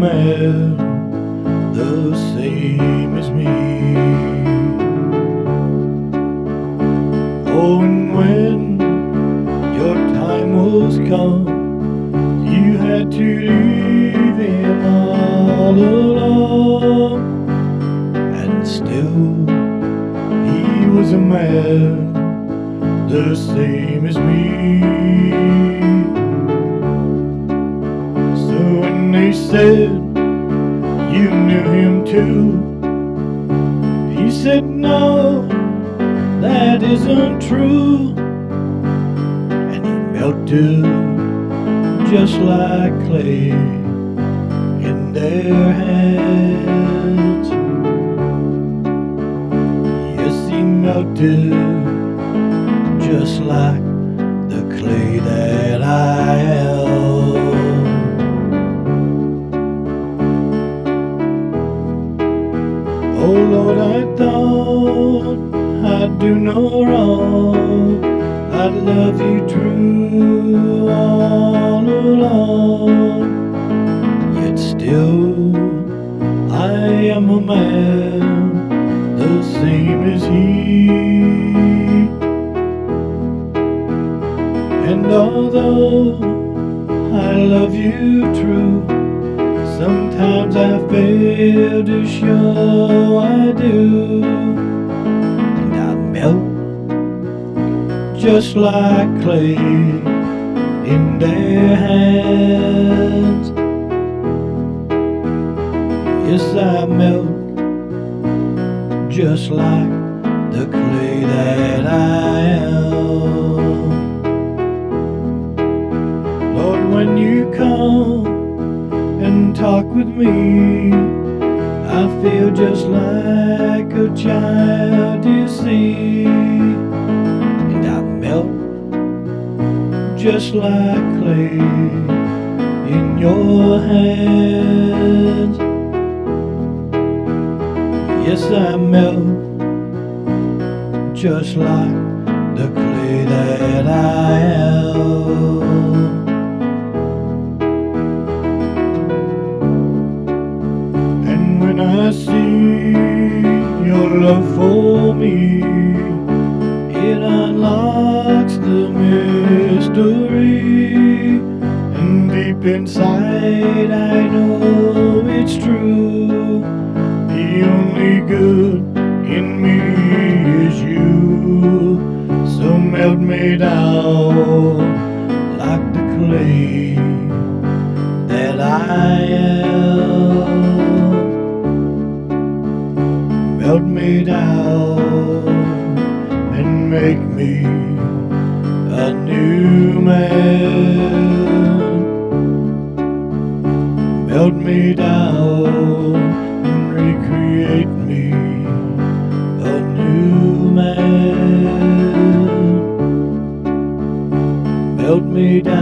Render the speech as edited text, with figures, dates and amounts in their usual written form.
man the same as me. Oh, and when your time was come, you had to leave him all alone, and still he was a man the same as me. So when they said you knew him too, he said no, that isn't true, and he melted just like clay in their hands. Yes, he melted just like the clay that I am. Oh Lord, I thought I'd do no wrong, I'd love you true all along, yet still I am a man the same as he. And although I love you true, sometimes I fail to show I do, and I melt just like clay in their hands. Yes, I melt just like the clay that I am. Lord, when you come and talk with me, I feel just like a child, you see, and I melt just like clay in your hands. Yes, I melt just like the clay that I am. When I see your love for me, it unlocks the mystery, and deep inside I know it's true. The only good in me is you, so melt me down like the clay that I am. Melt me down and make me a new man. Melt me down and recreate me a new man. Melt me down